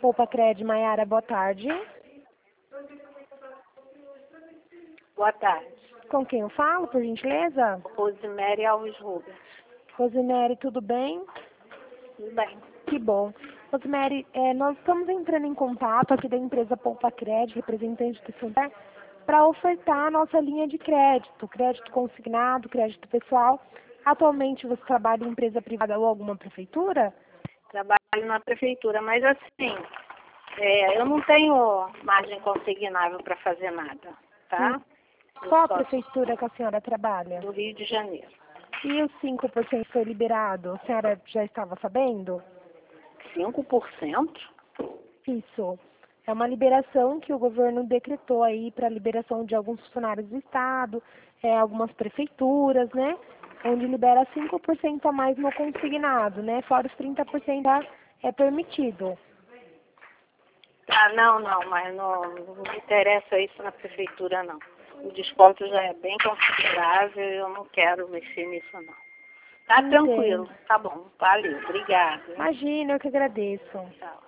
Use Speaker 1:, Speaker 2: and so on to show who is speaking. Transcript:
Speaker 1: Poupa-Cred, Maiara, boa tarde.
Speaker 2: Boa tarde.
Speaker 1: Com quem eu falo, por gentileza?
Speaker 2: Rosemary Alves Rubens.
Speaker 1: Rosemary, tudo bem?
Speaker 2: Tudo bem.
Speaker 1: Que bom. Rosemary, nós estamos entrando em contato aqui da empresa Poupa-Cred, representante do Santander, para ofertar a nossa linha de crédito, crédito consignado, crédito pessoal. Atualmente você trabalha em empresa privada ou alguma prefeitura?
Speaker 2: Trabalho na prefeitura, mas assim, eu não tenho margem consignável para fazer nada, tá?
Speaker 1: Qual a prefeitura que a senhora trabalha?
Speaker 2: Do Rio de Janeiro.
Speaker 1: E os 5% foi liberado? A senhora já estava sabendo?
Speaker 2: 5%?
Speaker 1: Isso. É uma liberação que o governo decretou aí para liberação de alguns funcionários do Estado, algumas prefeituras, né? Onde libera 5% a mais no consignado, né? Fora os 30% é permitido.
Speaker 2: Ah, não, mas não me interessa isso na prefeitura, não. O desconto já é bem considerável e eu não quero mexer nisso, não. Tá
Speaker 1: Entendo.
Speaker 2: tranquilo, tá bom, valeu, obrigada.
Speaker 1: Imagina, eu que agradeço.
Speaker 2: Tchau.